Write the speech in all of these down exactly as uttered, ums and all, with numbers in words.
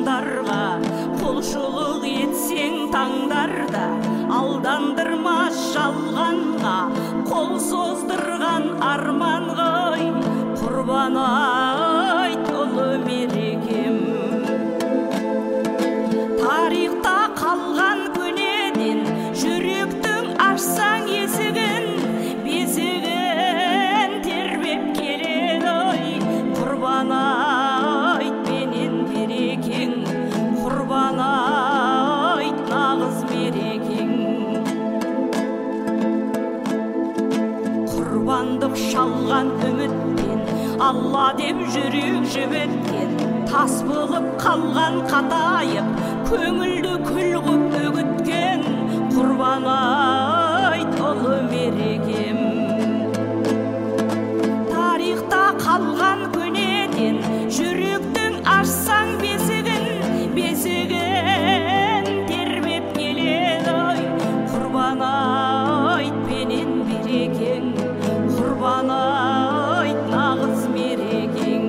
шыңдарға, құлшылық етсең таңдарда, алдандырмас жалғанға, қол создырған арман ғой, құрбан айт ұлы мерекем. Тарихта қалған көнеден жүректің ашсаң есігін, бесігін тербеп келеді ой, құрбан айт менен берекең, құрбан айт нағыз мерекең. Құрбандық шалған үмітпен Алла деп жүрек жібіткен, тас болып қалған қатайып, көңілді күл ғып өгіткен, құрбан айт ұлы мерекем. Тарихта қалған көнеден жүректің ашсаң бесігін, бесігін тербеп келеді ой, құрбан айт менен берекең, құрбан айт нағыз мерекең.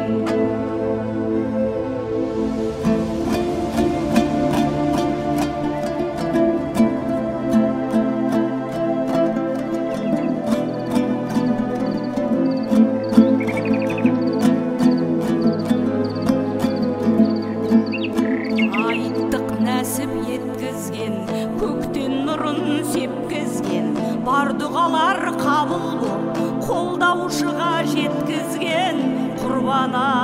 Айттық нәсіп еткізген, көктен нұрын сепкізген, бар дұғалар қабыл боп, қолдаушыға жеткізген, құрбан